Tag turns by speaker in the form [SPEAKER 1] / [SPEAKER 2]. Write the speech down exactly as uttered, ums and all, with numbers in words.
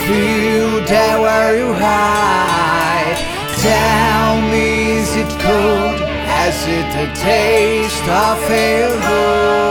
[SPEAKER 1] feel there where you hide. Tell me, is it cold? Has it the taste of failure?